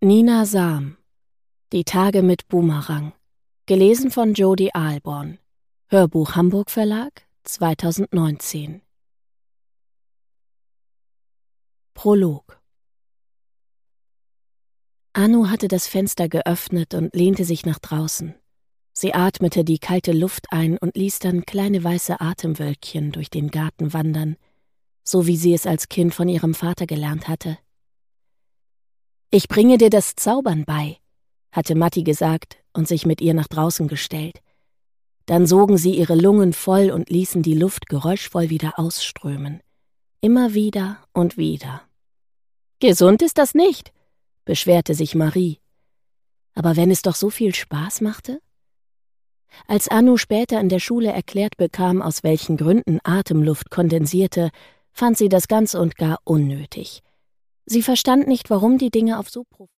Nina Sam. Die Tage mit Boomerang. Gelesen von Jodi Aalborn. Hörbuch Hamburg Verlag, 2019. Prolog. Anu hatte das Fenster geöffnet und lehnte sich nach draußen. Sie atmete die kalte Luft ein und ließ dann kleine weiße Atemwölkchen durch den Garten wandern, so wie sie es als Kind von ihrem Vater gelernt hatte. »Ich bringe dir das Zaubern bei«, hatte Matti gesagt und sich mit ihr nach draußen gestellt. Dann sogen sie ihre Lungen voll und ließen die Luft geräuschvoll wieder ausströmen. Immer wieder und wieder. »Gesund ist das nicht«, beschwerte sich Marie. Aber wenn es doch so viel Spaß machte? Als Anu später in der Schule erklärt bekam, aus welchen Gründen Atemluft kondensierte, fand sie das ganz und gar unnötig. Sie verstand nicht, warum die Dinge auf so